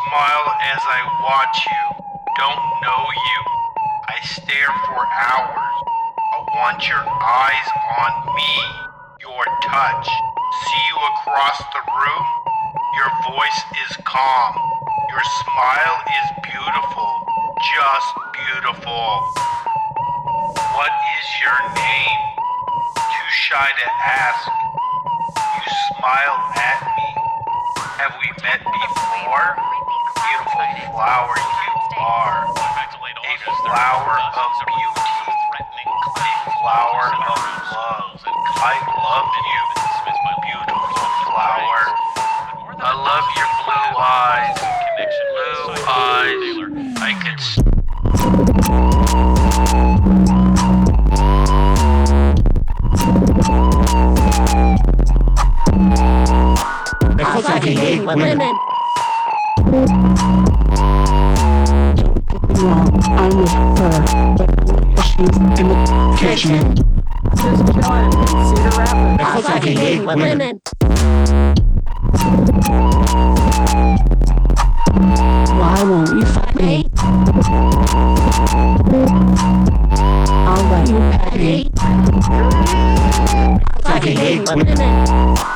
smile as I watch you. Don't know you. I stare for hours. I want your eyes on me. Your touch. See you across the room. Your voice is calm. Your smile is beautiful. Just beautiful. What is your name? Too shy to ask. You smile at me. Have we met before? Beautiful flower you are. A flower of beauty. A flower of love. I love you, beautiful flower. I love your blue eyes. Blue eyes. I could Because I hate women. I'm with her, but she's in the kitchen. Just chilling in Cedar Rapids. Because I hate women. Why won't you fuck me? I'll let you pet me. Because I hate women.